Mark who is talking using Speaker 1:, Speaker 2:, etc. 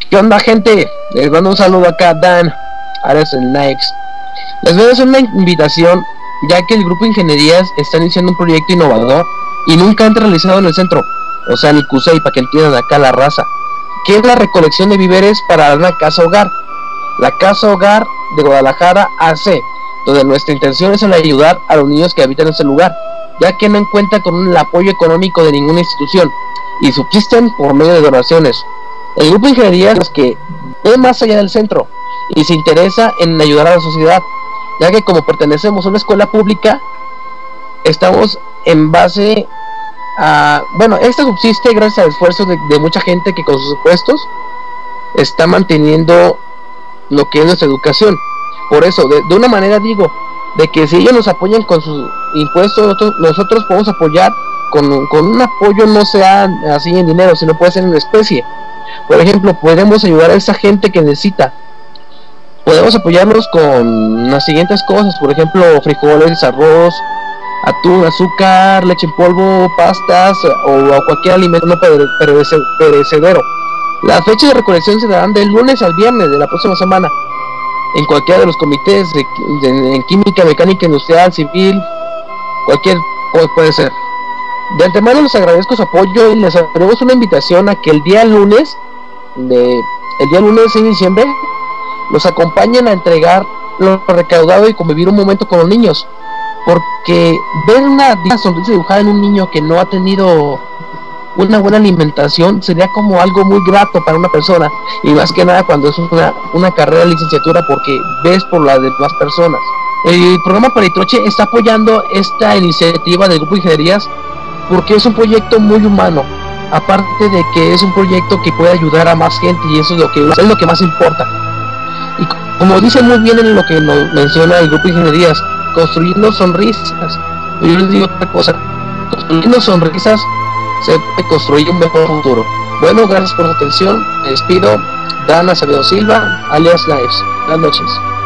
Speaker 1: ¿Qué onda, gente? Les mando un saludo acá, Dan Ares el Next. Les voy a hacer una invitación, ya que el grupo de ingenierías está iniciando un proyecto innovador y nunca han realizado en el centro, o sea, en el CUSEI, para que entiendan acá la raza, que es la recolección de víveres para una casa hogar. La casa hogar de Guadalajara AC, donde nuestra intención es en ayudar a los niños que habitan en ese lugar, ya que no cuentan con el apoyo económico de ninguna institución y subsisten por medio de donaciones. El grupo de ingeniería es que ve más allá del centro y se interesa en ayudar a la sociedad, ya que como pertenecemos a una escuela pública, estamos en base a... Bueno, esta subsiste gracias al esfuerzo de mucha gente que con sus impuestos está manteniendo lo que es nuestra educación. Por eso, de una manera digo, de que si ellos nos apoyan con sus impuestos, nosotros podemos apoyar con un apoyo, no sea así en dinero, sino puede ser en especie. Por ejemplo, podemos ayudar a esa gente que necesita. Podemos apoyarnos con las siguientes cosas, por ejemplo, frijoles, arroz, atún, azúcar, leche en polvo, pastas o cualquier alimento no perecedero. Las fechas de recolección se darán del lunes al viernes de la próxima semana en cualquiera de los comités en química, mecánica, industrial, civil, cualquier puede ser. De antemano les agradezco su apoyo y les haremos una invitación a que el día lunes 6 de diciembre nos acompañen a entregar lo recaudado y convivir un momento con los niños, porque ver una sonrisa dibujada en un niño que no ha tenido una buena alimentación sería como algo muy grato para una persona, y más que nada cuando es una carrera de licenciatura, porque ves por las demás personas. El programa Palitroche está apoyando esta iniciativa del grupo de ingenierías porque es un proyecto muy humano, aparte de que es un proyecto que puede ayudar a más gente, y eso es lo que más importa. Y como dice muy bien en lo que nos menciona el grupo de ingenierías, construyendo sonrisas. Yo les digo otra cosa: construyendo sonrisas se puede construir un mejor futuro. Bueno, gracias por su atención. Me despido. Dan Acevedo Silva, alias Lives. Buenas noches.